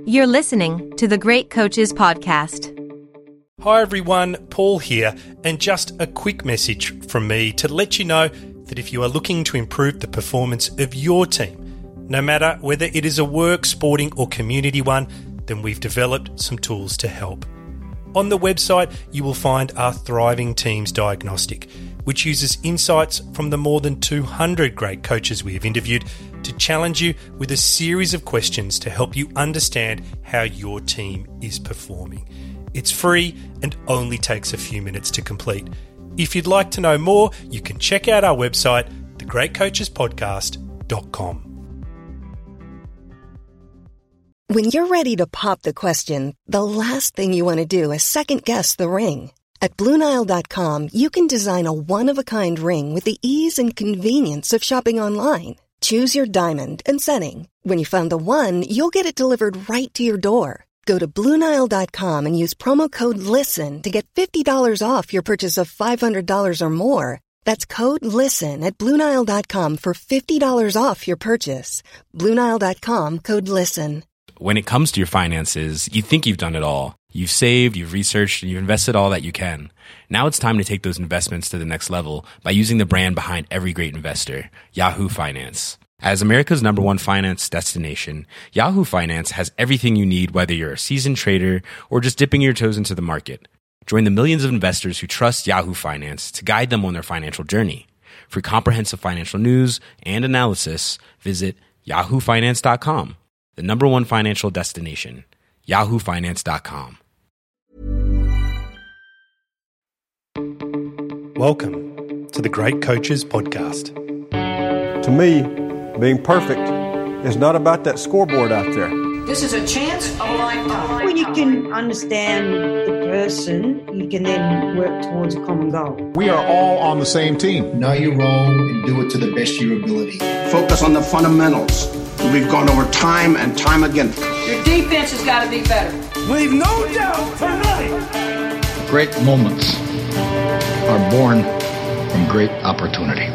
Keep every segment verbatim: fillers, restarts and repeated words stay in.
You're listening to the Great Coaches Podcast. Hi everyone, Paul here, and just a quick message from me to let you know that if you are looking to improve the performance of your team, no matter whether it is a work, sporting or community one, then we've developed some tools to help. On the website, you will find our Thriving Teams Diagnostic, which uses insights from the more than two hundred great coaches we have interviewed to challenge you with a series of questions to help you understand how your team is performing. It's free and only takes a few minutes to complete. If you'd like to know more, you can check out our website, the great coaches podcast dot com. When you're ready to pop the question, the last thing you want to do is second-guess the ring. At Blue Nile dot com, you can design a one-of-a-kind ring with the ease and convenience of shopping online. Choose your diamond and setting. When you find the one, you'll get it delivered right to your door. Go to Blue Nile dot com and use promo code LISTEN to get fifty dollars off your purchase of five hundred dollars or more. That's code LISTEN at Blue Nile dot com for fifty dollars off your purchase. Blue Nile dot com, code LISTEN. When it comes to your finances, you think you've done it all. You've saved, you've researched, and you've invested all that you can. Now it's time to take those investments to the next level by using the brand behind every great investor, Yahoo Finance. As America's number one finance destination, Yahoo Finance has everything you need, whether you're a seasoned trader or just dipping your toes into the market. Join the millions of investors who trust Yahoo Finance to guide them on their financial journey. For comprehensive financial news and analysis, visit yahoo finance dot com. The number one financial destination, yahoo finance dot com. Welcome to the Great Coaches Podcast. To me, being perfect is not about that scoreboard out there. This is a chance of a lifetime. When you can understand the person, you can then work towards a common goal. We are all on the same team. Know your role and do it to the best of your ability. Focus on the fundamentals. We've gone over time and time again. Your defense has got to be better. Leave no doubt tonight. Great moments are born from great opportunity.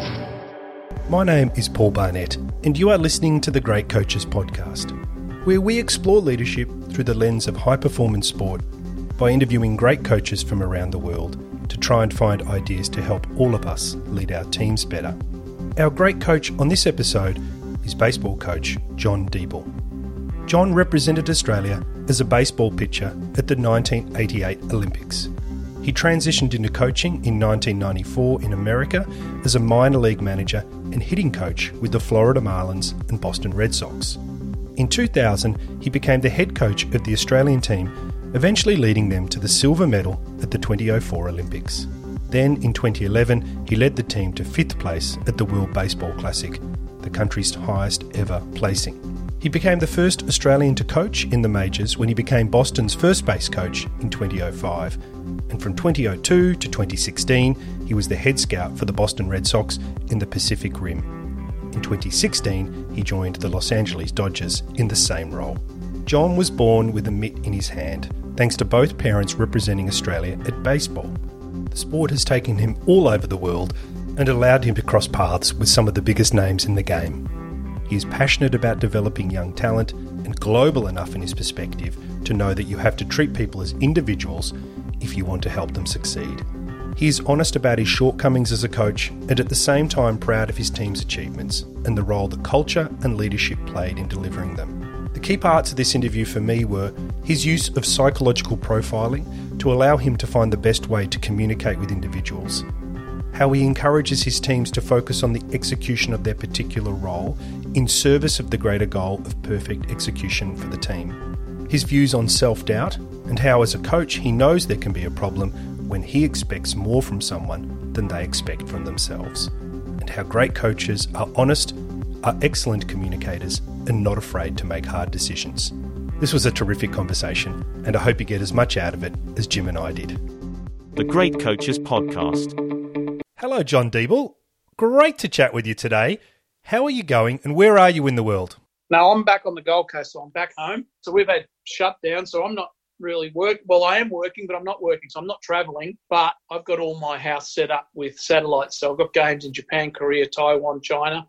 My name is Paul Barnett, and you are listening to the Great Coaches Podcast, where we explore leadership through the lens of high-performance sport by interviewing great coaches from around the world to try and find ideas to help all of us lead our teams better. Our great coach on this episode is baseball coach John Deeble. John represented Australia as a baseball pitcher at the nineteen eighty-eight Olympics. He transitioned into coaching in nineteen ninety-four in America as a minor league manager and hitting coach with the Florida Marlins and Boston Red Sox. In two thousand, he became the head coach of the Australian team, eventually leading them to the silver medal at the twenty oh four Olympics. Then, in twenty eleven, he led the team to fifth place at the World Baseball Classic, the country's highest ever placing. He became the first Australian to coach in the majors when he became Boston's first base coach in twenty oh five. And from twenty oh two to twenty sixteen, he was the head scout for the Boston Red Sox in the Pacific Rim. In twenty sixteen, he joined the Los Angeles Dodgers in the same role. John was born with a mitt in his hand, thanks to both parents representing Australia at baseball. The sport has taken him all over the world and allowed him to cross paths with some of the biggest names in the game. He is passionate about developing young talent and global enough in his perspective to know that you have to treat people as individuals if you want to help them succeed. He is honest about his shortcomings as a coach and at the same time proud of his team's achievements and the role that culture and leadership played in delivering them. The key parts of this interview for me were his use of psychological profiling to allow him to find the best way to communicate with individuals, how he encourages his teams to focus on the execution of their particular role in service of the greater goal of perfect execution for the team, his views on self-doubt, and how as a coach he knows there can be a problem when he expects more from someone than they expect from themselves, and how great coaches are honest, are excellent communicators, and not afraid to make hard decisions. This was a terrific conversation, and I hope you get as much out of it as Jim and I did. The Great Coaches Podcast. Hello, John Deeble. Great to chat with you today. How are you going and where are you in the world? No, I'm back on the Gold Coast, so I'm back home. So we've had shutdown, so I'm not really work. Well, I am working, but I'm not working, so I'm not travelling. But I've got all my house set up with satellites. So I've got games in Japan, Korea, Taiwan, China.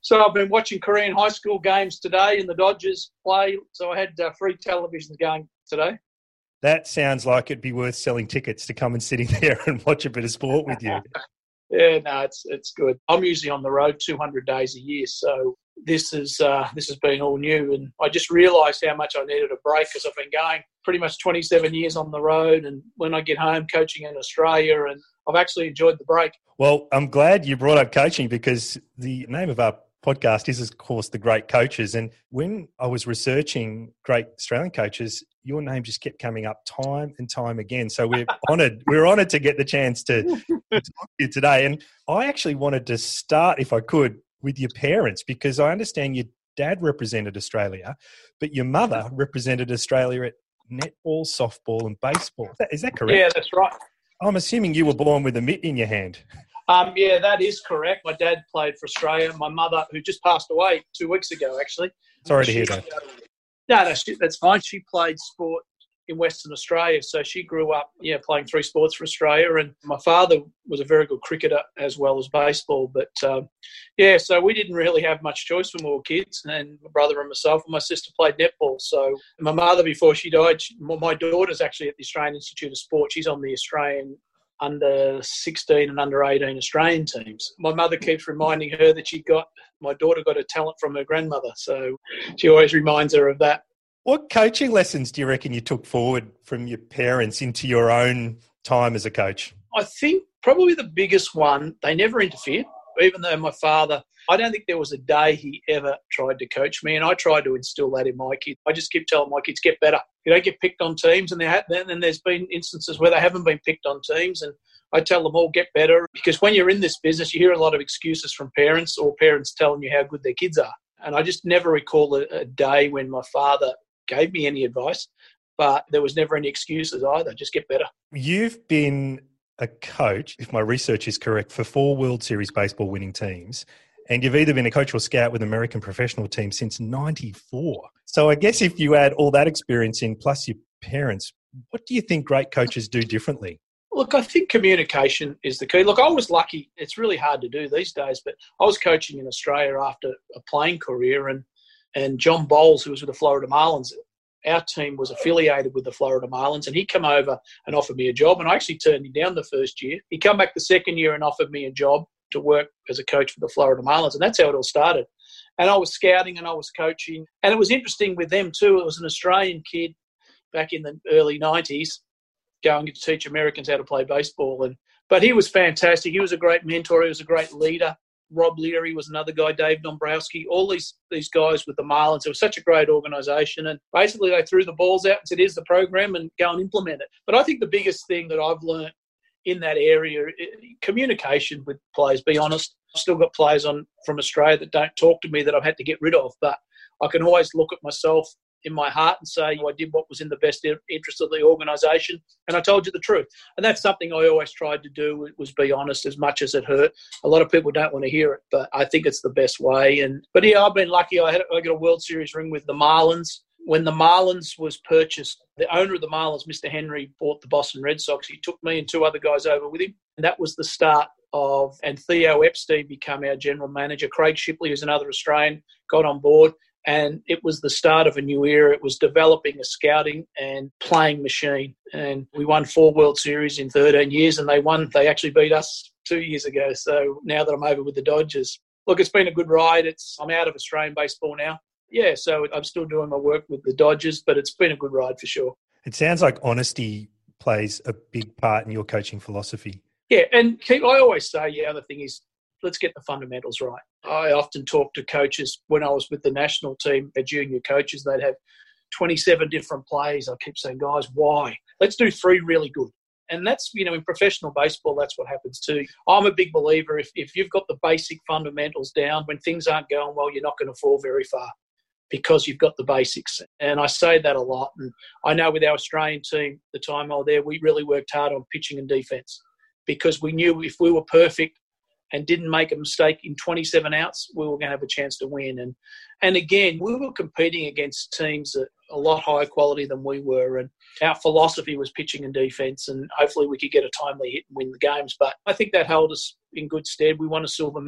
So I've been watching Korean high school games today and the Dodgers play. So I had uh, free television going today. That sounds like it'd be worth selling tickets to come and sitting there and watch a bit of sport with you. Yeah, no, it's it's good. I'm usually on the road two hundred days a year, so this is uh, this has been all new. And I just realised how much I needed a break because I've been going pretty much twenty-seven years on the road. And when I get home, coaching in Australia, and I've actually enjoyed the break. Well, I'm glad you brought up coaching because the name of our podcast is, of course, The Great Coaches. And when I was researching great Australian coaches, your name just kept coming up time and time again. So we're honoured. We're honoured to get the chance to, to talk to you today. And I actually wanted to start, if I could, with your parents, because I understand your dad represented Australia, but your mother represented Australia at netball, softball, and baseball. Is that, is that correct? Yeah, that's right. I'm assuming you were born with a mitt in your hand. Um, yeah, that is correct. My dad played for Australia. My mother, who just passed away two weeks ago, actually. Sorry she, to hear that. Uh, no, no, she, that's fine. She played sport in Western Australia, so she grew up, yeah, playing three sports for Australia. And my father was a very good cricketer as well as baseball. But um, yeah, so we didn't really have much choice when we were kids. And my brother and myself and my sister played netball. So my mother, before she died, she, my daughter's actually at the Australian Institute of Sport. She's on the Australian under sixteen and under eighteen Australian teams. My mother keeps reminding her that she got, my daughter got a talent from her grandmother. So she always reminds her of that. What coaching lessons do you reckon you took forward from your parents into your own time as a coach? I think probably the biggest one, they never interfered. Even though my father, I don't think there was a day he ever tried to coach me, and I tried to instill that in my kids. I just keep telling my kids, get better. You don't get picked on teams, and there then there's been instances where they haven't been picked on teams, and I tell them all, get better, because when you're in this business, you hear a lot of excuses from parents or parents telling you how good their kids are. And I just never recall a, a day when my father gave me any advice, but there was never any excuses either. Just get better. You've been a coach, if my research is correct, for four World Series baseball winning teams. And you've either been a coach or scout with American professional teams since ninety-four. So I guess if you add all that experience in, plus your parents, what do you think great coaches do differently? Look, I think communication is the key. Look, I was lucky. It's really hard to do these days, but I was coaching in Australia after a playing career, and, and John Bowles, who was with the Florida Marlins, our team was affiliated with the Florida Marlins, and he came over and offered me a job, and I actually turned him down the first year. He came back the second year and offered me a job to work as a coach for the Florida Marlins, and that's how it all started. And I was scouting and I was coaching, and it was interesting with them too. It was an Australian kid back in the early nineties going to teach Americans how to play baseball, and but he was fantastic. He was a great mentor. He was a great leader. Rob Leary was another guy, Dave Dombrowski, all these these guys with the Marlins. It was such a great organisation. And basically they threw the balls out and said, here's the program and go and implement it. But I think the biggest thing that I've learned in that area, communication with players, be honest. I've still got players on from Australia that don't talk to me that I've had to get rid of. But I can always look at myself in my heart and say, I did what was in the best interest of the organisation, and I told you the truth. And that's something I always tried to do, was be honest, as much as it hurt. A lot of people don't want to hear it, but I think it's the best way. And But yeah, I've been lucky. I had I got a World Series ring with the Marlins. When the Marlins was purchased, the owner of the Marlins, Mister Henry, bought the Boston Red Sox. He took me and two other guys over with him, and that was the start of, and Theo Epstein became our general manager. Craig Shipley, who's another Australian, got on board. And it was the start of a new era. It was developing a scouting and playing machine. And we won four World Series in thirteen years, and they won. They actually beat us two years ago. So now that I'm over with the Dodgers, look, it's been a good ride. It's I'm out of Australian baseball now. Yeah, so I'm still doing my work with the Dodgers, but it's been a good ride for sure. It sounds like honesty plays a big part in your coaching philosophy. Yeah, and keep, I always say, yeah, the other thing is, let's get the fundamentals right. I often talk to coaches when I was with the national team, their junior coaches, they'd have twenty-seven different plays. I keep saying, guys, why? Let's do three really good. And that's, you know, in professional baseball, that's what happens too. I'm a big believer, if, if you've got the basic fundamentals down, when things aren't going well, you're not going to fall very far because you've got the basics. And I say that a lot. And I know with our Australian team, the time I was there, we really worked hard on pitching and defence because we knew if we were perfect and didn't make a mistake in twenty-seven outs, we were going to have a chance to win. And and again, we were competing against teams that a lot higher quality than we were. And our philosophy was pitching and defence, and hopefully we could get a timely hit and win the games. But I think that held us in good stead. We won a silver medal.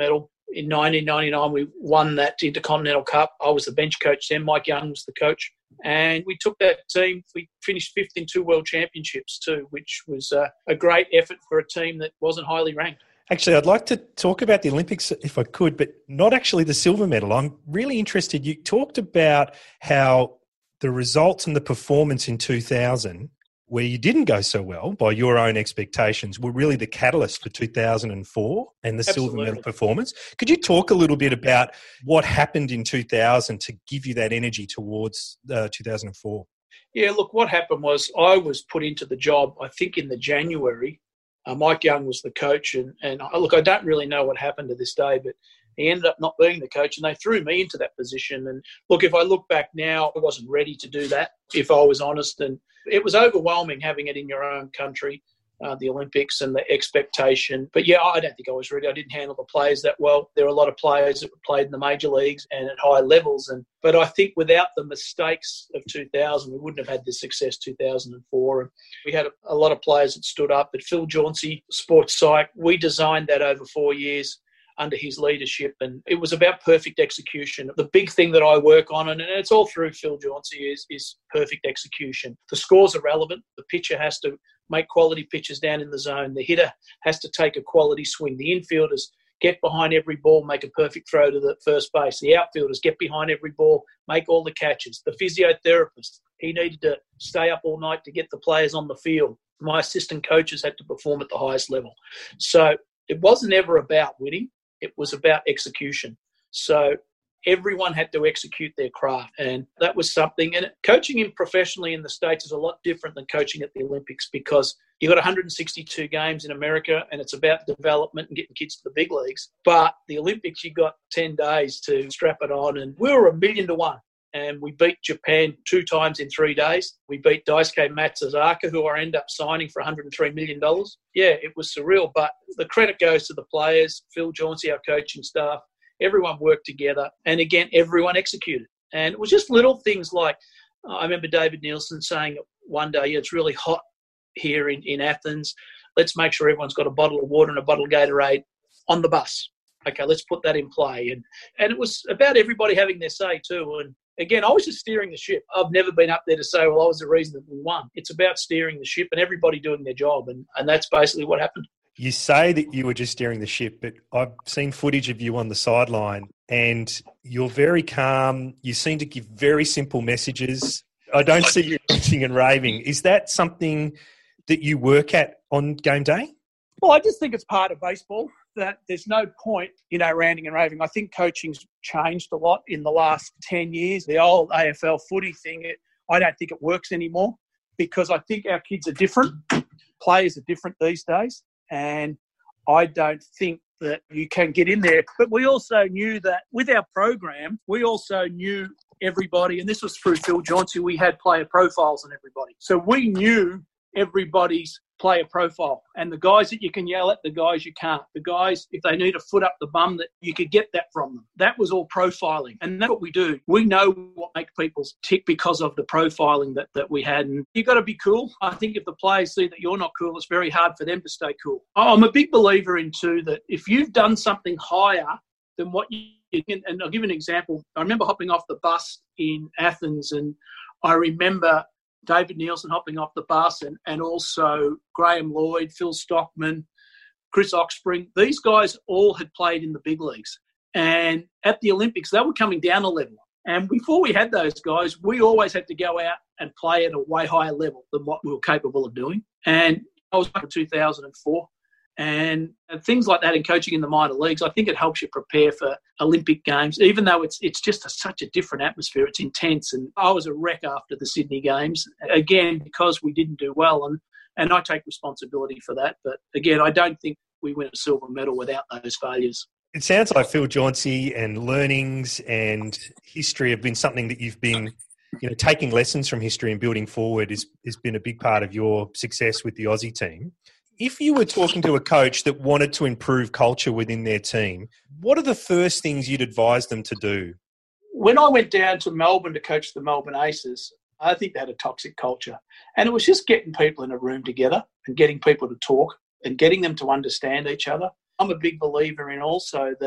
in nineteen ninety-nine, we won that Intercontinental Cup. I was the bench coach then. Mike Young was the coach. And we took that team. We finished fifth in two world championships too, which was uh, a great effort for a team that wasn't highly ranked. Actually, I'd like to talk about the Olympics if I could, but not actually the silver medal. I'm really interested. You talked about how the results and the performance in two thousand, where you didn't go so well by your own expectations, were really the catalyst for two thousand four and the Absolutely. silver medal performance. Could you talk a little bit about what happened in two thousand to give you that energy towards uh, two thousand four? Yeah, look, what happened was I was put into the job, I think, in the January. Uh, Mike Young was the coach, and, and uh, look, I don't really know what happened to this day, but he ended up not being the coach, and they threw me into that position. And look, if I look back now, I wasn't ready to do that, if I was honest. And it was overwhelming having it in your own country, uh, the Olympics and the expectation. But yeah, I don't think I was ready. I didn't handle the players that well. There were a lot of players that played in the major leagues and at high levels. And but I think without the mistakes of two thousand, we wouldn't have had the success two thousand four. And we had a, a lot of players that stood up. But Phil Jauncey, sports psych, we designed that over four years under his leadership, and it was about perfect execution. The big thing that I work on, and it's all through Phil Jauncey, is, is perfect execution. The scores are relevant. The pitcher has to make quality pitches down in the zone. The hitter has to take a quality swing. The infielders get behind every ball, make a perfect throw to the first base. The outfielders get behind every ball, make all the catches. The physiotherapist, he needed to stay up all night to get the players on the field. My assistant coaches had to perform at the highest level. So it wasn't ever about winning. It was about execution. So everyone had to execute their craft, and that was something. And coaching in professionally in the States is a lot different than coaching at the Olympics, because you've got one hundred sixty-two games in America, and it's about development and getting kids to the big leagues. But the Olympics, you got ten days to strap it on, and we were a million to one. And we beat Japan two times in three days. We beat Daisuke Matsuzaka, who I ended up signing for one hundred three million dollars. Yeah, it was surreal, but the credit goes to the players, Phil Jauncey, our coaching staff. Everyone worked together, and again, everyone executed. And it was just little things like, uh, I remember David Nielsen saying one day, yeah, it's really hot here in, in Athens. Let's make sure everyone's got a bottle of water and a bottle of Gatorade on the bus. Okay, let's put that in play. And and it was about everybody having their say too. And again, I was just steering the ship. I've never been up there to say, well, I was the reason that we won. It's about steering the ship and everybody doing their job. And, and that's basically what happened. You say that you were just steering the ship, but I've seen footage of you on the sideline and you're very calm. You seem to give very simple messages. I don't see you ranting and raving. Is that something that you work at on game day? Well, I just think it's part of baseball, that there's no point, you know, ranting and raving. I think coaching's changed a lot in the last ten years. The old A F L footy thing, it, I don't think it works anymore, because I think our kids are different. Players are different these days. And I don't think that you can get in there. But we also knew that with our program, we also knew everybody, and this was through Phil Jauncey, we had player profiles on everybody. So we knew everybody's player profile, and the guys that you can yell at, the guys you can't. The guys, if they need a foot up the bum, that you could get that from them. That was all profiling, and that's what we do. We know what makes people tick because of the profiling that, that we had. And you've got to be cool. I think if the players see that you're not cool, it's very hard for them to stay cool. I'm a big believer in, too, that if you've done something higher than what you can, and I'll give you an example. I remember hopping off the bus in Athens, and I remember David Nielsen hopping off the bus, and, and also Graham Lloyd, Phil Stockman, Chris Oxspring. These guys all had played in the big leagues. And at the Olympics, they were coming down a level. And before we had those guys, we always had to go out and play at a way higher level than what we were capable of doing. And I was back in two thousand four. And things like that in coaching in the minor leagues, I think it helps you prepare for Olympic Games, even though it's it's just a, such a different atmosphere. It's intense. And I was a wreck after the Sydney Games, again, because we didn't do well. And, and I take responsibility for that. But again, I don't think we win a silver medal without those failures. It sounds like Phil Jauncey and learnings and history have been something that you've been, you know, taking lessons from history and building forward is, has been a big part of your success with the Aussie team. If you were talking to a coach that wanted to improve culture within their team, what are the first things you'd advise them to do? When I went down to Melbourne to coach the Melbourne Aces, I think they had a toxic culture. And it was just getting people in a room together and getting people to talk and getting them to understand each other. I'm a big believer in also that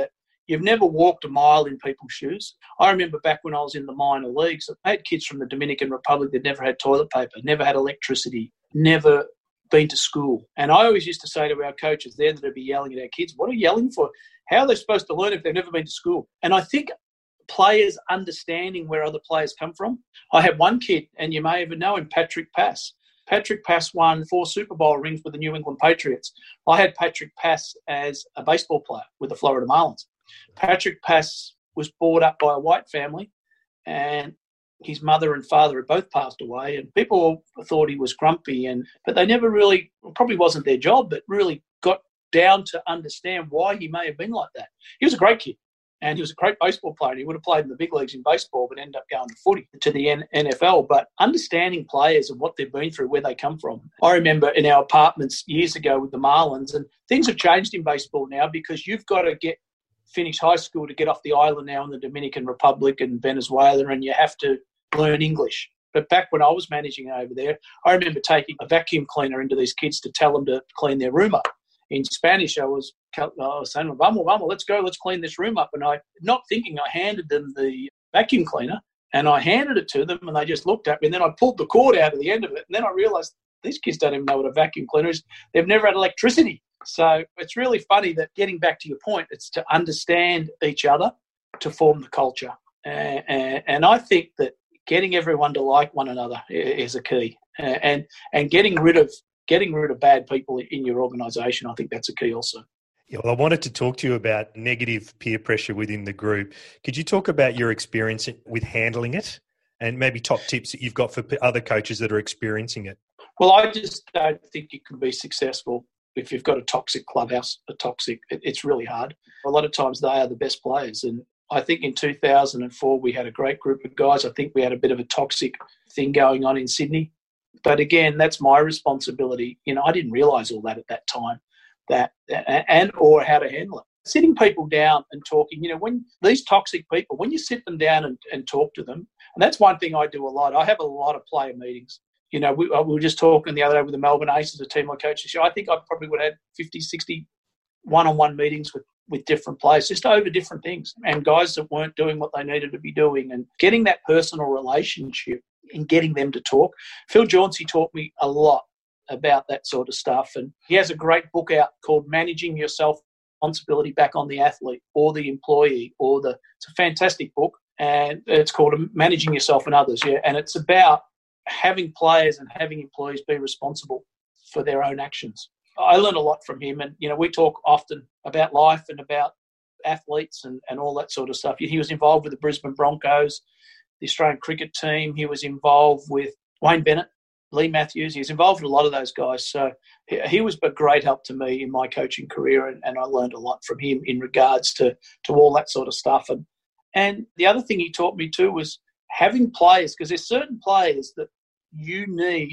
You've never walked a mile in people's shoes. I remember back when I was in the minor leagues, I had kids from the Dominican Republic that never had toilet paper, never had electricity, never been to school. And I always used to say to our coaches there that would be yelling at our kids, what are you yelling for? How are they supposed to learn if they've never been to school? And I think players understanding where other players come from. I had one kid, and you may even know him, Patrick Pass. Patrick Pass won four Super Bowl rings with the New England Patriots. I had Patrick Pass as a baseball player with the Florida Marlins. Patrick Pass was brought up by a white family, and his mother and father had both passed away, and people thought he was grumpy, and but they never really, probably wasn't their job, but really got down to understand why he may have been like that. He was a great kid, and he was a great baseball player. He would have played in the big leagues in baseball, but ended up going to footy, to the N F L. But understanding players and what they've been through, where they come from. I remember in our apartments years ago with the Marlins, and things have changed in baseball now because you've got to get finish high school to get off the island now in the Dominican Republic and Venezuela, and you have to learn English. But back when I was managing over there, I remember taking a vacuum cleaner into these kids to tell them to clean their room up. In Spanish, I was, I was saying, vamos, vamos, let's go, let's clean this room up. And I, not thinking, I handed them the vacuum cleaner, and I handed it to them, and they just looked at me, and then I pulled the cord out of the end of it, and then I realised these kids don't even know what a vacuum cleaner is. They've never had electricity. So it's really funny that, getting back to your point, it's to understand each other to form the culture. And, and, and I think that getting everyone to like one another is a key. And and getting rid of getting rid of bad people in your organisation, I think that's a key also. Yeah, well, I wanted to talk to you about negative peer pressure within the group. Could you talk about your experience with handling it, and maybe top tips that you've got for other coaches that are experiencing it? Well, I just don't think you can be successful if you've got a toxic clubhouse, a toxic, it, it's really hard. A lot of times they are the best players. And I think in two thousand four, we had a great group of guys. I think we had a bit of a toxic thing going on in Sydney. But again, that's my responsibility. You know, I didn't realise all that at that time, that and or how to handle it. Sitting people down and talking, you know, when these toxic people, when you sit them down and, and talk to them, and that's one thing I do a lot. I have a lot of player meetings. You know, we, we were just talking the other day with the Melbourne Aces, a team I coach this year. I think I probably would have had fifty, sixty one-on-one meetings with, with different players, just over different things, and guys that weren't doing what they needed to be doing, and getting that personal relationship and getting them to talk. Phil Jauncey taught me a lot about that sort of stuff, and he has a great book out called Managing Your Self-Responsibility Back on the Athlete or the Employee, or the it's a fantastic book, and it's called Managing Yourself and Others, yeah, and it's about having players and having employees be responsible for their own actions. I learned a lot from him, and, you know, we talk often about life and about athletes and, and all that sort of stuff. He was involved with the Brisbane Broncos, the Australian cricket team. He was involved with Wayne Bennett, Lee Matthews. He was involved with a lot of those guys. So he, he was a great help to me in my coaching career, and, and I learned a lot from him in regards to, to all that sort of stuff. And, and the other thing he taught me too was having players, because there's certain players that you need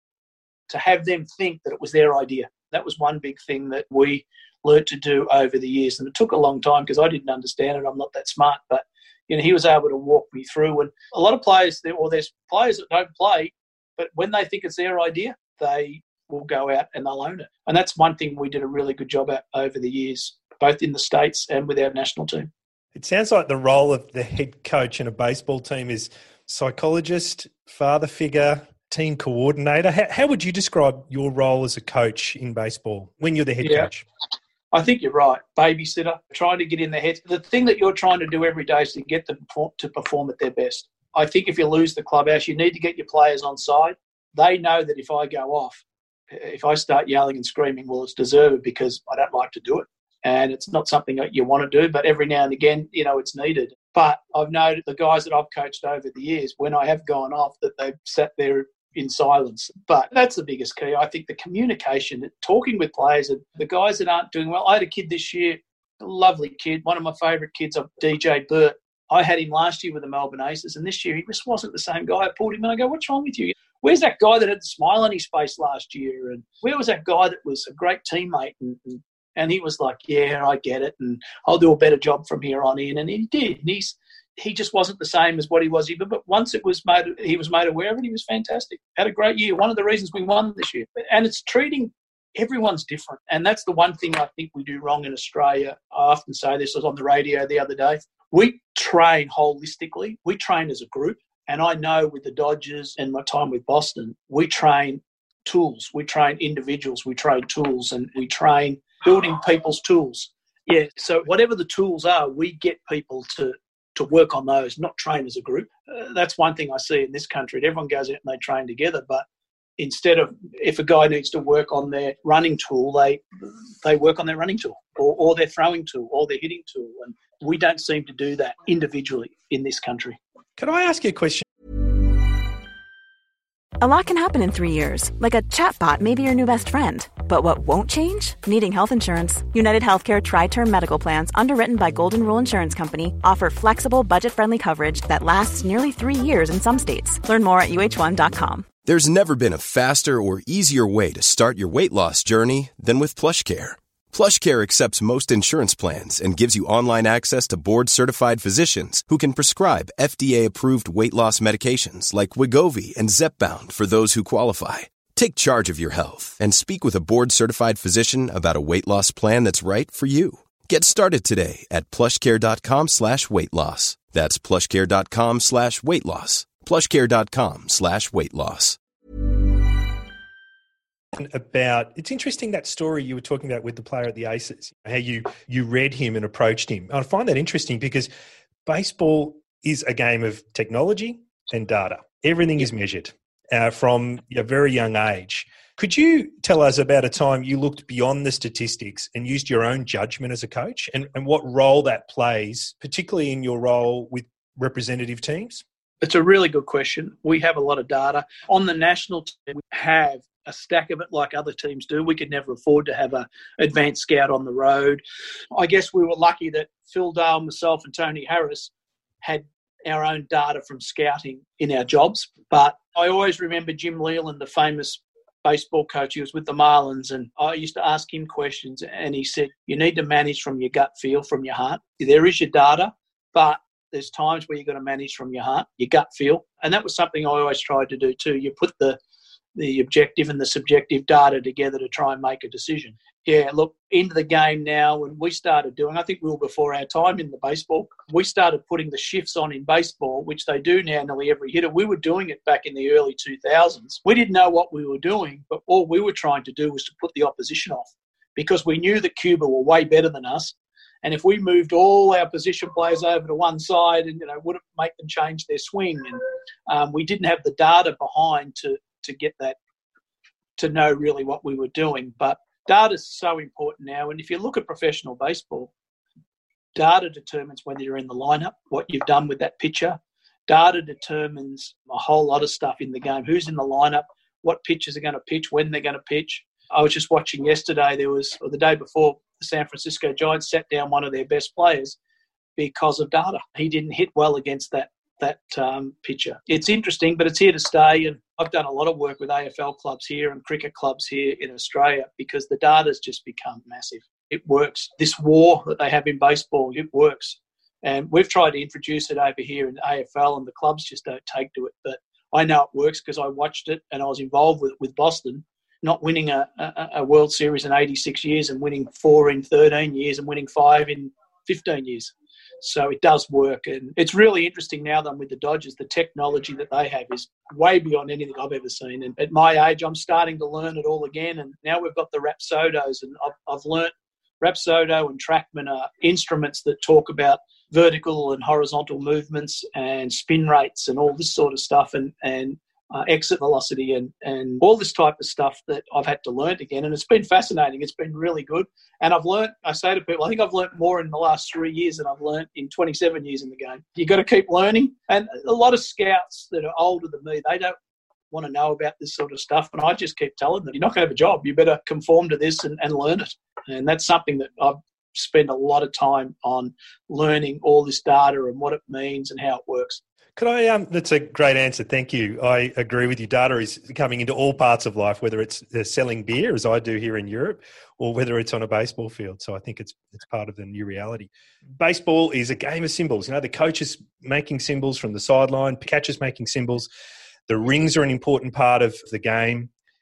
to have them think that it was their idea. That was one big thing that we learned to do over the years. And it took a long time because I didn't understand it. I'm not that smart. But, you know, he was able to walk me through. And a lot of players, or there's players that don't play, but when they think it's their idea, they will go out and they'll own it. And that's one thing we did a really good job at over the years, both in the States and with our national team. It sounds like the role of the head coach in a baseball team is psychologist, father figure, team coordinator. How, how would you describe your role as a coach in baseball when you're the head yeah. coach? I think you're right. Babysitter, trying to get in their heads. The thing that you're trying to do every day is to get them to perform at their best. I think if you lose the clubhouse, you need to get your players on side. They know that if I go off, if I start yelling and screaming, well, it's deserved because I don't like to do it. And it's not something that you want to do, but every now and again, you know, it's needed. But I've noted the guys that I've coached over the years, when I have gone off, that they've sat there in silence. But that's the biggest key. I think the communication, talking with players, and the guys that aren't doing well. I had a kid this year, a lovely kid, one of my favourite kids, D J Burt. I had him last year with the Melbourne Aces, and this year he just wasn't the same guy. I pulled him and I go, what's wrong with you? Where's that guy that had the smile on his face last year? And where was that guy that was a great teammate? And, and, and he was like, yeah, I get it, and I'll do a better job from here on in. And he did. And he's he just wasn't the same as what he was even. But once it was made, he was made aware of it, he was fantastic. Had a great year. One of the reasons we won this year. And it's treating everyone's different. And that's the one thing I think we do wrong in Australia. I often say this, I was on the radio the other day. We train holistically. We train as a group. And I know with the Dodgers and my time with Boston, we train tools. We train individuals. We train tools. And we train building people's tools. Yeah, so whatever the tools are, we get people to, to work on those, not train as a group. Uh, that's one thing I see in this country. Everyone goes out and they train together, but instead of, if a guy needs to work on their running tool, they they work on their running tool or, or their throwing tool or their hitting tool. And we don't seem to do that individually in this country. Can I ask you a question? A lot can happen in three years, like a chatbot may be your new best friend. But what won't change? Needing health insurance. United Healthcare Tri-Term Medical Plans, underwritten by Golden Rule Insurance Company, offer flexible, budget-friendly coverage that lasts nearly three years in some states. Learn more at U H one dot com. There's never been a faster or easier way to start your weight loss journey than with PlushCare. PlushCare accepts most insurance plans and gives you online access to board-certified physicians who can prescribe F D A-approved weight loss medications like Wegovy and Zepbound for those who qualify. Take charge of your health and speak with a board-certified physician about a weight loss plan that's right for you. Get started today at plushcare.com slash weight loss. That's plushcare.com slash weight loss. plushcare.com slash weight loss. About it's interesting that story you were talking about with the player at the Aces, how you you read him and approached him. I find that interesting because baseball is a game of technology and data. Everything is measured uh, from a very young age. Could you tell us about a time you looked beyond the statistics and used your own judgment as a coach, and, and what role that plays, particularly in your role with representative teams? It's a really good question. We have a lot of data. On the national team, we have a stack of it like other teams do. We could never afford to have a advanced scout on the road. I guess we were lucky that Phil Dale, myself and Tony Harris had our own data from scouting in our jobs. But I always remember Jim Leland, the famous baseball coach. He was with the Marlins, and I used to ask him questions, and he said, you need to manage from your gut feel, from your heart. There is your data, but there's times where you've got to manage from your heart, your gut feel. And that was something I always tried to do too. You put the the objective and the subjective data together to try and make a decision. Yeah, look, into the game now, when we started doing, I think we were before our time in the baseball, we started putting the shifts on in baseball, which they do now nearly every hitter. We were doing it back in the early two thousands. We didn't know what we were doing, but all we were trying to do was to put the opposition off, because we knew that Cuba were way better than us. And if we moved all our position players over to one side, and you know, wouldn't make them change their swing, and um, we didn't have the data behind to to get that, to know really what we were doing. But data is so important now. And if you look at professional baseball, data determines whether you're in the lineup, what you've done with that pitcher. Data determines a whole lot of stuff in the game. Who's in the lineup, what pitchers are going to pitch, when they're going to pitch. I was just watching yesterday, there was, or the day before, the San Francisco Giants sat down one of their best players because of data. He didn't hit well against that that um, pitcher. It's interesting, but it's here to stay. And I've done a lot of work with A F L clubs here and cricket clubs here in Australia, because the data's just become massive. It works. This war that they have in baseball, it works. And we've tried to introduce it over here in A F L, and the clubs just don't take to it. But I know it works because I watched it and I was involved with with Boston, not winning a, a, a World Series in eighty-six years and winning four in thirteen years and winning five in fifteen years. So it does work. And it's really interesting now that I'm with the Dodgers, the technology that they have is way beyond anything I've ever seen. And at my age, I'm starting to learn it all again. And now we've got the Rapsodos, and I've, I've learnt Rapsodo and TrackMan are instruments that talk about vertical and horizontal movements and spin rates and all this sort of stuff, and, and uh, exit velocity and, and all this type of stuff that I've had to learn again. And it's been fascinating. It's been really good. And I've learned, I say to people, I think I've learned more in the last three years than I've learned in twenty-seven years in the game. You've got to keep learning. And a lot of scouts that are older than me, they don't want to know about this sort of stuff. And I just keep telling them, you're not going to have a job. You better conform to this and, and learn it. And that's something that I've spent a lot of time on, learning all this data and what it means and how it works. Could I, um, that's a great answer. Thank you. I agree with you. Data is coming into all parts of life, whether it's selling beer, as I do here in Europe, or whether it's on a baseball field. So I think it's it's part of the new reality. Baseball is a game of symbols. You know, the coaches making symbols from the sideline, catchers making symbols. The rings are an important part of the game.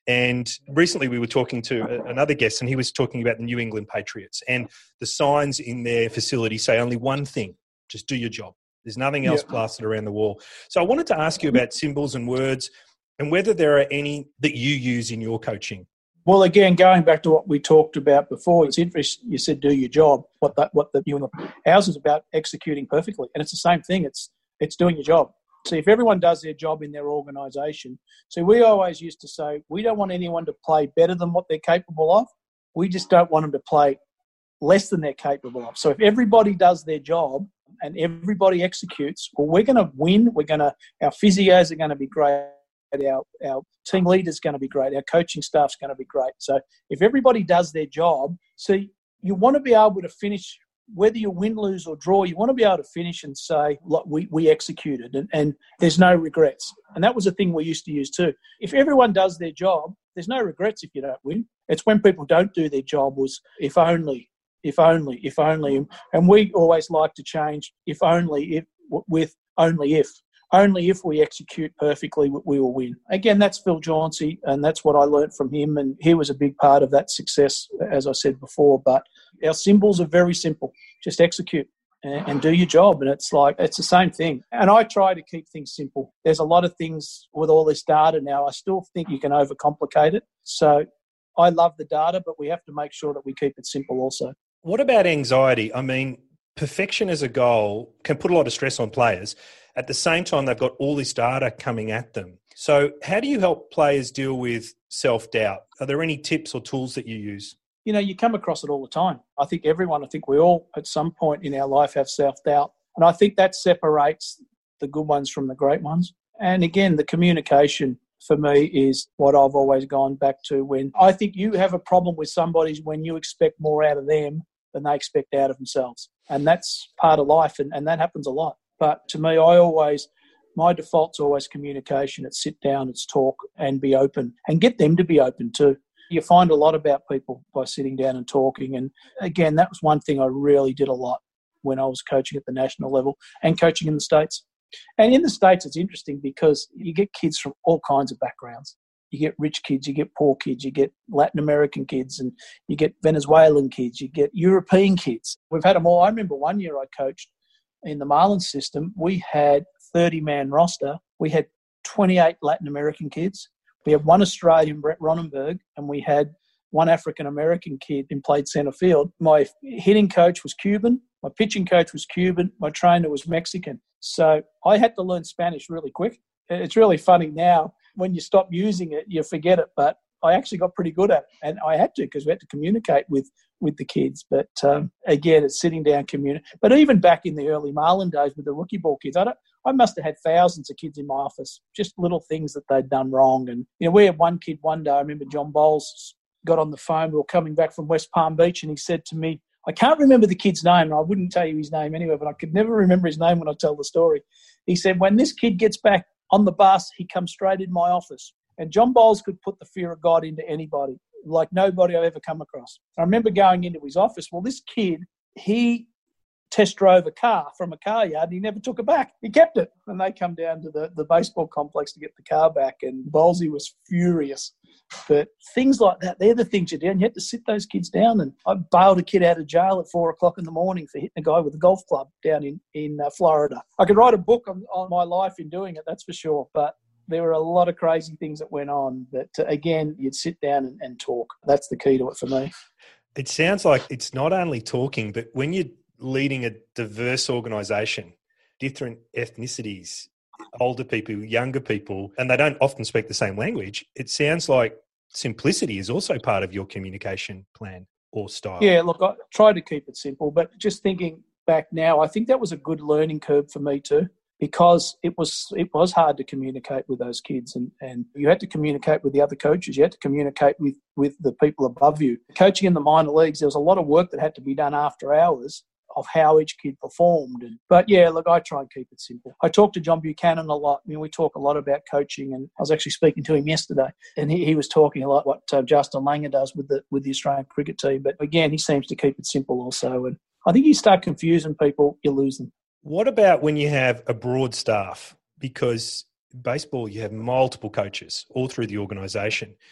And recently we were talking to another guest and he was talking about the New England Patriots, and the signs in their facility say only one thing: just do your job. There's nothing else yeah. plastered around the wall. So I wanted to ask you about symbols and words and whether there are any that you use in your coaching. Well, again, going back to what we talked about before, it's interesting. You said do your job. What that, what the, you and the ours is about executing perfectly, and it's the same thing. It's it's doing your job. So if everyone does their job in their organisation, so we always used to say we don't want anyone to play better than what they're capable of. We just don't want them to play less than they're capable of. So if everybody does their job and everybody executes, well, we're going to win. We're going to our physios are going to be great. Our, our team leader's going to be great. Our coaching staff's going to be great. So if everybody does their job, see, you want to be able to finish, whether you win, lose or draw, you want to be able to finish and say, look, we, we executed and, and there's no regrets. And that was a thing we used to use too. If everyone does their job, there's no regrets if you don't win. It's when people don't do their job was if only, if only, if only. And we always like to change if only, if with only if. Only if we execute perfectly, we will win. Again, that's Phil Jauncey, and that's what I learned from him, and he was a big part of that success, as I said before. But our symbols are very simple. Just execute and, and do your job, and it's like it's the same thing. And I try to keep things simple. There's a lot of things with all this data now. I still think you can overcomplicate it. So I love the data, but we have to make sure that we keep it simple also. What about anxiety? I mean, perfection as a goal can put a lot of stress on players. At the same time, they've got all this data coming at them. So how do you help players deal with self-doubt? Are there any tips or tools that you use? You know, you come across it all the time. I think everyone, I think we all at some point in our life have self-doubt. And I think that separates the good ones from the great ones. And again, the communication for me is what I've always gone back to. When I think you have a problem with somebody when you expect more out of them than they expect out of themselves. And that's part of life, and, and that happens a lot. But to me, I always, my default's always communication. It's sit down, it's talk and be open and get them to be open too. You find a lot about people by sitting down and talking. And again, that was one thing I really did a lot when I was coaching at the national level and coaching in the States. And in the States, it's interesting because you get kids from all kinds of backgrounds. You get rich kids, you get poor kids, you get Latin American kids, and you get Venezuelan kids, you get European kids. We've had them all. I remember one year I coached in the Marlins system. We had thirty-man roster. We had twenty-eight Latin American kids. We had one Australian, Brett Ronenberg, and we had one African American kid who played centre field. My hitting coach was Cuban. My pitching coach was Cuban. My trainer was Mexican. So I had to learn Spanish really quick. It's really funny now. When you stop using it, you forget it. But I actually got pretty good at it. And I had to because we had to communicate with, with the kids. But um, again, it's sitting down, communicate. But even back in the early Marlin days with the rookie ball kids, I don't, I must have had thousands of kids in my office, just little things that they'd done wrong. And, you know, we had one kid one day, I remember John Bowles got on the phone. We were coming back from West Palm Beach and he said to me, I can't remember the kid's name, and I wouldn't tell you his name anyway, but I could never remember his name when I tell the story. He said, when this kid gets back on the bus, he comes straight in my office. And John Bowles could put the fear of God into anybody, like nobody I've ever come across. I remember going into his office. Well, this kid, he test drove a car from a car yard and he never took it back. He kept it. And they come down to the, the baseball complex to get the car back, and Bowlesy was furious. But things like that, they're the things you do. And you had to sit those kids down. And I bailed a kid out of jail at four o'clock in the morning for hitting a guy with a golf club down in, in uh, Florida. I could write a book on, on my life in doing it, that's for sure. But there were a lot of crazy things that went on that, uh, again, you'd sit down and, and talk. That's the key to it for me. It sounds like it's not only talking, but when you're leading a diverse organisation, different ethnicities, older people, younger people, and they don't often speak the same language, it sounds like simplicity is also part of your communication plan or style. Yeah, look, I try to keep it simple, but just thinking back now, I think that was a good learning curve for me too, because it was it was hard to communicate with those kids, and, and you had to communicate with the other coaches. You had to communicate with, with the people above you. Coaching in the minor leagues, there was a lot of work that had to be done after hours of how each kid performed. And, but yeah, look, I try and keep it simple. I talk to John Buchanan a lot. I mean, we talk a lot about coaching, and I was actually speaking to him yesterday, and he, he was talking a lot what uh, Justin Langer does with the with the Australian cricket team. But again, he seems to keep it simple also. And I think you start confusing people, you lose them. What about when you have a broad staff? Because baseball, you have multiple coaches all through the organisation.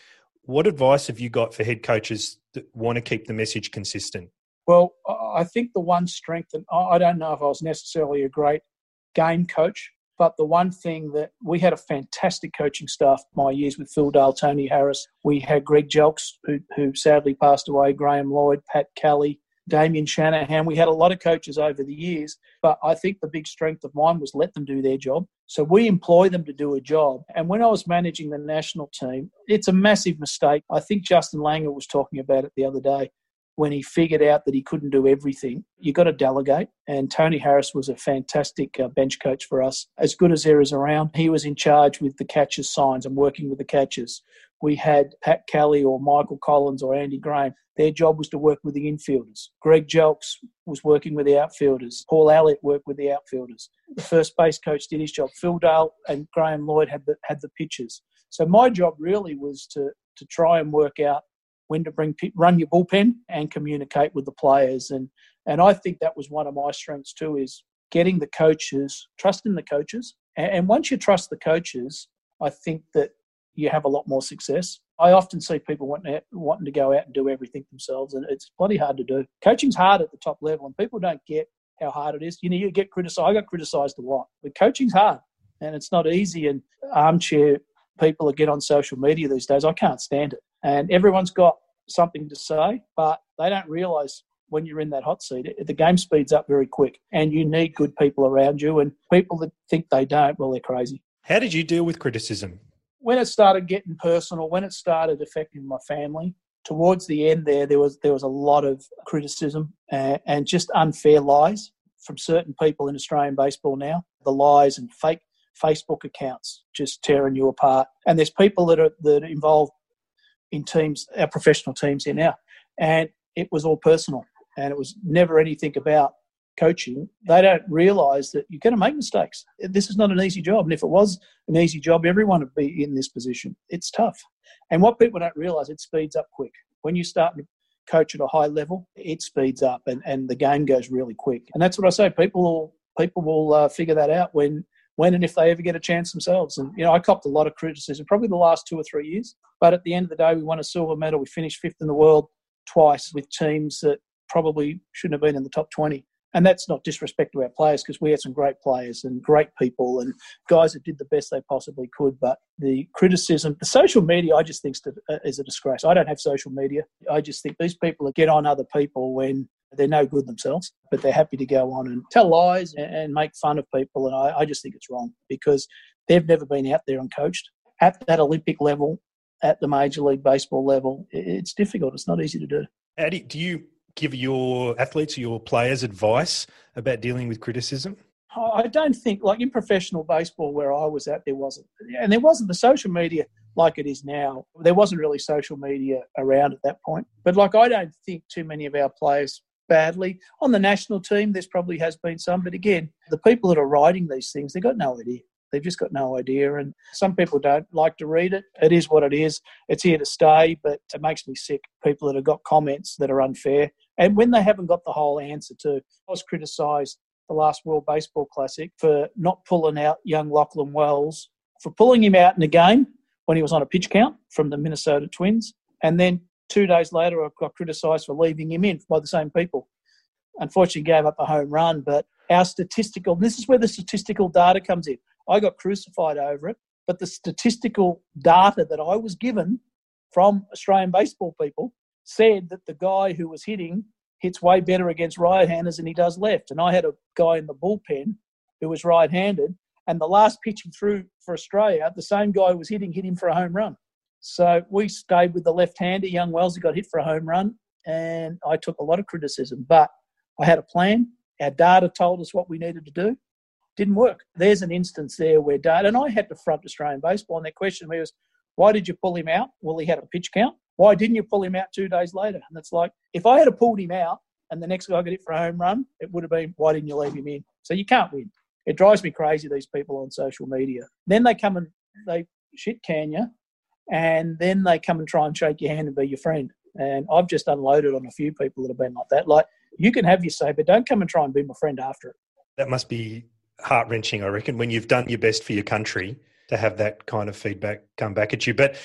What advice have you got for head coaches that want to keep the message consistent? Well, I think the one strength, and I don't know if I was necessarily a great game coach, but the one thing that we had a fantastic coaching staff my years with Phil Dale, Tony Harris. We had Greg Jelks, who, who sadly passed away, Graham Lloyd, Pat Kelly, Damien Shanahan. We had a lot of coaches over the years, but I think the big strength of mine was let them do their job. So we employ them to do a job. And when I was managing the national team, it's a massive mistake. I think Justin Langer was talking about it the other day. When he figured out that he couldn't do everything, you got to delegate. And Tony Harris was a fantastic uh, bench coach for us, as good as there is around. He was in charge with the catches signs and working with the catches. We had Pat Kelly or Michael Collins or Andy Graham. Their job was to work with the infielders. Greg Jelks was working with the outfielders. Paul Elliott worked with the outfielders. The first base coach did his job. Phil Dale and Graham Lloyd had the, had the pitchers. So my job really was to, to try and work out when to bring run your bullpen and communicate with the players. And and I think that was one of my strengths too, is getting the coaches, trusting the coaches. And, and once you trust the coaches, I think that you have a lot more success. I often see people wanting to, wanting to go out and do everything themselves, and it's bloody hard to do. Coaching's hard at the top level, and people don't get how hard it is. You know, you get criticised. I got criticised a lot, but coaching's hard, and it's not easy. And armchair people that get on social media these days, I can't stand it. And everyone's got something to say, but they don't realise when you're in that hot seat, the game speeds up very quick, and you need good people around you. And people that think they don't, well, they're crazy. How did you deal with criticism? When it started getting personal, when it started affecting my family, towards the end there, there was there was a lot of criticism and, and just unfair lies from certain people in Australian baseball now. The lies and fake Facebook accounts just tearing you apart. And there's people that are that are involved in teams, our professional teams here now, and it was all personal, and it was never anything about coaching. They don't realise that you're going to make mistakes. This is not an easy job, and if it was an easy job, everyone would be in this position. It's tough. And what people don't realise, it speeds up quick. When you start to coach at a high level, it speeds up, and, and the game goes really quick. And that's what I say. People will people will uh, figure that out when when and if they ever get a chance themselves. And, you know, I copped a lot of criticism, probably the last two or three years. But at the end of the day, we won a silver medal. We finished fifth in the world twice with teams that probably shouldn't have been in the top twenty. And that's not disrespect to our players, because we had some great players and great people and guys that did the best they possibly could. But the criticism, the social media, I just think is a disgrace. I don't have social media. I just think these people that get on other people when they're no good themselves, but they're happy to go on and tell lies and make fun of people. And I, I just think it's wrong, because they've never been out there and coached at that Olympic level, at the Major League Baseball level. It's difficult. It's not easy to do. Eddie, do you give your athletes or your players advice about dealing with criticism? I don't think, like in professional baseball where I was at, there wasn't. And there wasn't the social media like it is now. There wasn't really social media around at that point. But like, I don't think too many of our players badly. On the national team, there's probably has been some. But again, the people that are writing these things, they've got no idea. They've just got no idea. And some people don't like to read it. It is what it is. It's here to stay, but it makes me sick. People that have got comments that are unfair. And when they haven't got the whole answer too. I was criticised the last World Baseball Classic for not pulling out young Lachlan Wells, for pulling him out in a game when he was on a pitch count from the Minnesota Twins. And then two days later, I got criticised for leaving him in by the same people. Unfortunately, gave up a home run, but our statistical, this is where the statistical data comes in. I got crucified over it, but the statistical data that I was given from Australian baseball people said that the guy who was hitting hits way better against right-handers than he does left. And I had a guy in the bullpen who was right-handed, and the last pitch he threw for Australia, the same guy who was hitting hit him for a home run. So we stayed with the left-hander, young Wells, who got hit for a home run, and I took a lot of criticism. But I had a plan. Our data told us what we needed to do. Didn't work. There's an instance there where data, and I had to front Australian baseball, and their question to me was, why did you pull him out? Well, he had a pitch count. Why didn't you pull him out two days later? And it's like, if I had pulled him out and the next guy got hit for a home run, it would have been, why didn't you leave him in? So you can't win. It drives me crazy, these people on social media. Then they come and they shit can you, and then they come and try and shake your hand and be your friend. And I've just unloaded on a few people that have been like that. Like, you can have your say, but don't come and try and be my friend after it. That must be heart-wrenching, I reckon, when you've done your best for your country to have that kind of feedback come back at you. But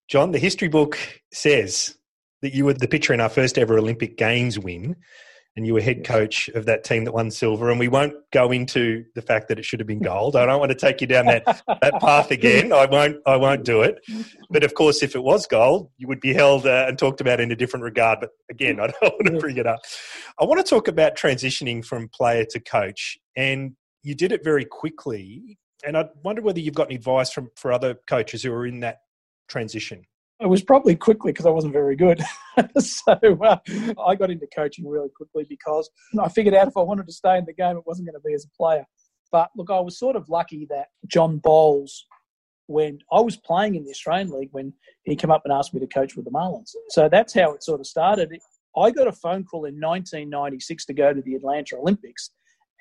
John, the history book says that you were the pitcher in our first ever Olympic Games win, and you were head coach of that team that won silver. And we won't go into the fact that it should have been gold. I don't want to take you down that, that path again. I won't. I won't do it. But of course, if it was gold, you would be held uh, and talked about in a different regard. But again, I don't want to bring it up. I want to talk about transitioning from player to coach, and you did it very quickly. And I wonder whether you've got any advice from for other coaches who are in that transition. It was probably quickly because I wasn't very good. so uh, I got into coaching really quickly because I figured out if I wanted to stay in the game, it wasn't going to be as a player. But look, I was sort of lucky that John Bowles, when I was playing in the Australian League, when he came up and asked me to coach with the Marlins. So that's how it sort of started. I got a phone call in nineteen ninety-six to go to the Atlanta Olympics.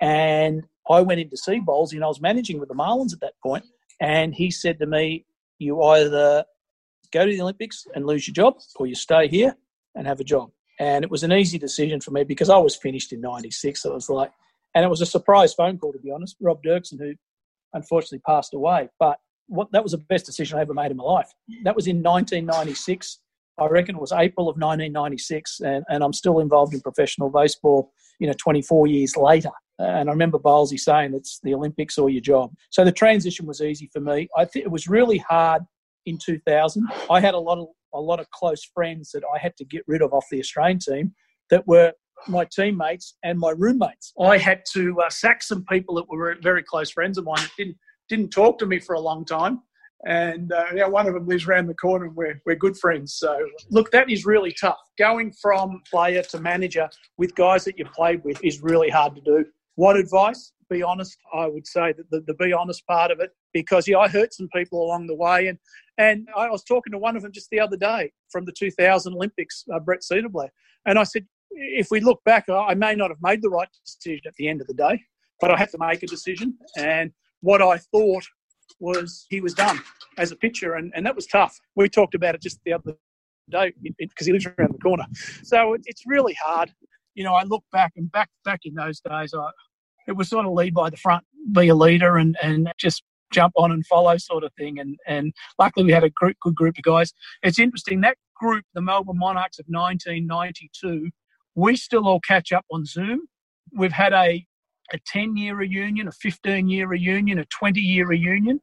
And I went in to see Bowles, and I was managing with the Marlins at that point. And he said to me, you either go to the Olympics and lose your job, or you stay here and have a job. And it was an easy decision for me because I was finished in ninety-six. So it was like, and it was a surprise phone call, to be honest. Rob Dirksen, who unfortunately passed away. But what that was the best decision I ever made in my life. That was in nineteen ninety-six. I reckon it was April of nineteen ninety-six. And, and I'm still involved in professional baseball, you know, twenty-four years later. And I remember Bowlesy saying it's the Olympics or your job. So the transition was easy for me. I think it was really hard in two thousand. I had a lot of a lot of close friends that I had to get rid of off the Australian team that were my teammates and my roommates. I had to uh, sack some people that were very close friends of mine that didn't didn't talk to me for a long time. And uh, yeah, one of them lives around the corner and we're, we're good friends. So, look, that is really tough. Going from player to manager with guys that you played with is really hard to do. What advice? Be honest. I would say that the, the be honest part of it, because, yeah, I hurt some people along the way. And, and I was talking to one of them just the other day from the two thousand Olympics, uh, Brett Cedarblad. And I said, if we look back, I may not have made the right decision at the end of the day, but I had to make a decision. And what I thought was he was done as a pitcher, and, and that was tough. We talked about it just the other day because he lives around the corner. So it, it's really hard. You know, I look back, and back back in those days, I, it was sort of lead by the front, be a leader and, and just jump on and follow sort of thing. And, and luckily we had a group, good group of guys. It's interesting, that group, the Melbourne Monarchs of nineteen ninety-two, we still all catch up on Zoom. We've had a a ten-year reunion, a fifteen-year reunion, a twenty-year reunion,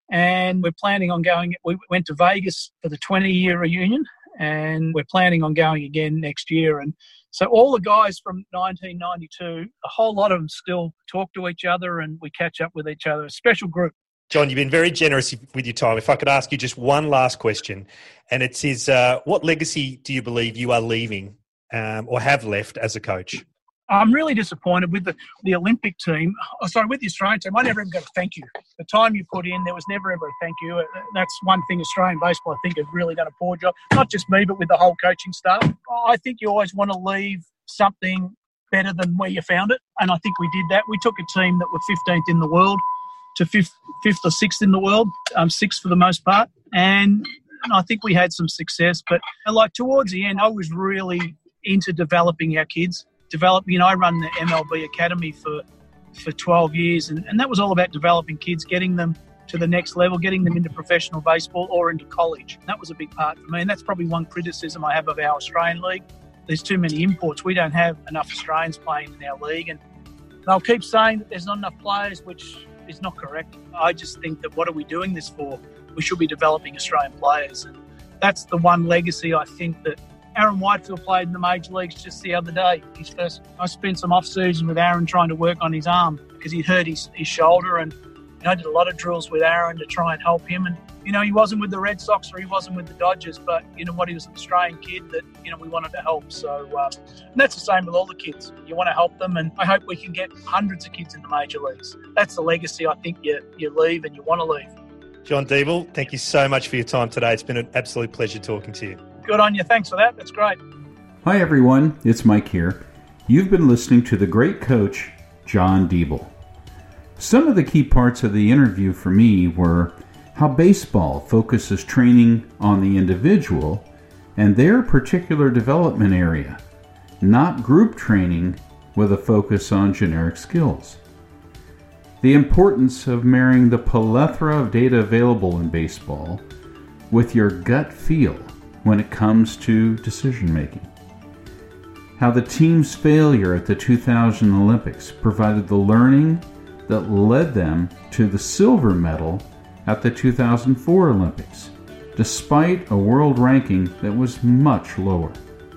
and we're planning on going. We went to Vegas for the twenty-year reunion, and we're planning on going again next year. And so all the guys from nineteen ninety-two, a whole lot of them still talk to each other, and we catch up with each other. A special group. John, you've been very generous with your time. If I could ask you just one last question, and it says, uh, what legacy do you believe you are leaving um, or have left as a coach? I'm really disappointed with the, the Olympic team. Oh, sorry, with the Australian team. I never even got a thank you. The time you put in, there was never ever a thank you. That's one thing Australian baseball, I think, has really done a poor job. Not just me, but with the whole coaching staff. I think you always want to leave something better than where you found it, and I think we did that. We took a team that were fifteenth in the world to fifth, fifth or sixth in the world, um, sixth for the most part, and I think we had some success. But like towards the end, I was really into developing our kids. Develop, you know, I run the M L B Academy for for twelve years, and, and that was all about developing kids, getting them to the next level, getting them into professional baseball or into college. That was a big part for me, and that's probably one criticism I have of our Australian league. There's too many imports. We don't have enough Australians playing in our league, and they'll keep saying that there's not enough players, which is not correct. I just think that what are we doing this for? We should be developing Australian players, and that's the one legacy I think that Aaron Whitefield played in the major leagues just the other day. His first, I spent some off-season with Aaron trying to work on his arm because he'd hurt his, his shoulder, and you know, I did a lot of drills with Aaron to try and help him. And you know, he wasn't with the Red Sox or he wasn't with the Dodgers, but you know what, he was an Australian kid that you know we wanted to help. So um, and that's the same with all the kids. You want to help them, and I hope we can get hundreds of kids in the major leagues. That's the legacy I think you you leave and you want to leave. John Deeble, thank you so much for your time today. It's been an absolute pleasure talking to you. Good on you. Thanks for that. That's great. Hi, everyone. It's Mike here. You've been listening to the great coach, John Deeble. Some of the key parts of the interview for me were how baseball focuses training on the individual and their particular development area, not group training with a focus on generic skills. The importance of marrying the plethora of data available in baseball with your gut feel when it comes to decision making. How the team's failure at the two thousand Olympics provided the learning that led them to the silver medal at the two thousand four Olympics, despite a world ranking that was much lower.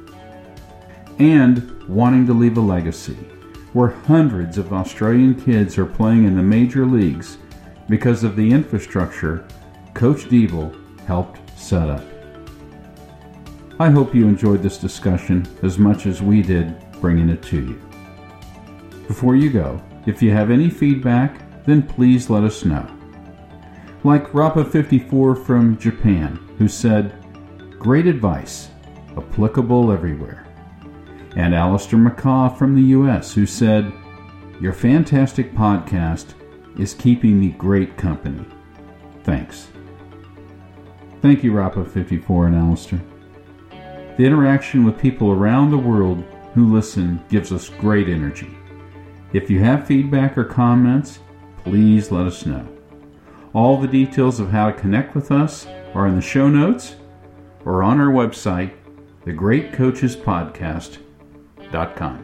And wanting to leave a legacy, where hundreds of Australian kids are playing in the major leagues because of the infrastructure Coach Diebel helped set up. I hope you enjoyed this discussion as much as we did bringing it to you. Before you go, if you have any feedback, then please let us know. Like Rapa fifty-four from Japan, who said, "Great advice, applicable everywhere." And Alistair McCaw from the U S, who said, "Your fantastic podcast is keeping me great company. Thanks." Thank you, Rapa fifty-four and Alistair. The interaction with people around the world who listen gives us great energy. If you have feedback or comments, please let us know. All the details of how to connect with us are in the show notes or on our website, the great coaches podcast dot com.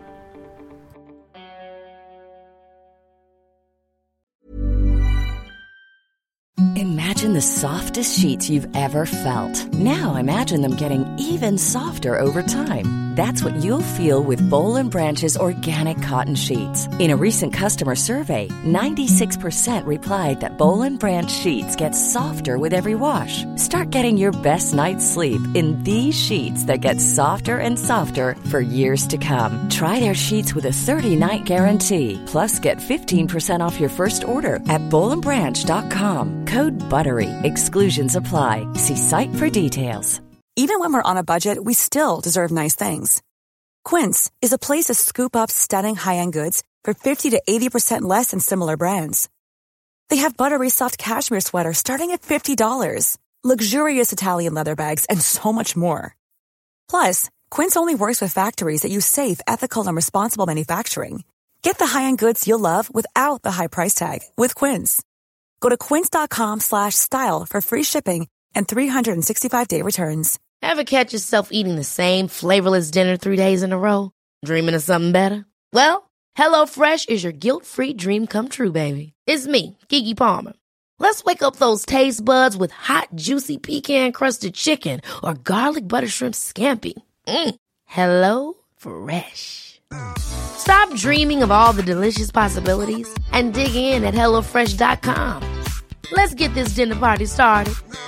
Imagine the softest sheets you've ever felt. Now imagine them getting even softer over time. That's what you'll feel with Boll and Branch's organic cotton sheets. In a recent customer survey, ninety-six percent replied that Boll and Branch sheets get softer with every wash. Start getting your best night's sleep in these sheets that get softer and softer for years to come. Try their sheets with a thirty-night guarantee. Plus, get fifteen percent off your first order at boll and branch dot com. Code BUTTERY. Exclusions apply. See site for details. Even when we're on a budget, we still deserve nice things. Quince is a place to scoop up stunning high-end goods for fifty to eighty percent less than similar brands. They have buttery soft cashmere sweaters starting at fifty dollars, luxurious Italian leather bags, and so much more. Plus, Quince only works with factories that use safe, ethical, and responsible manufacturing. Get the high-end goods you'll love without the high price tag with Quince. Go to quince.com slash style for free shipping and three sixty-five day returns. Ever catch yourself eating the same flavorless dinner three days in a row? Dreaming of something better? Well, HelloFresh is your guilt-free dream come true, baby. It's me, Keke Palmer. Let's wake up those taste buds with hot, juicy pecan-crusted chicken or garlic butter shrimp scampi. Mm. Hello Fresh. Stop dreaming of all the delicious possibilities and dig in at hello fresh dot com. Let's get this dinner party started.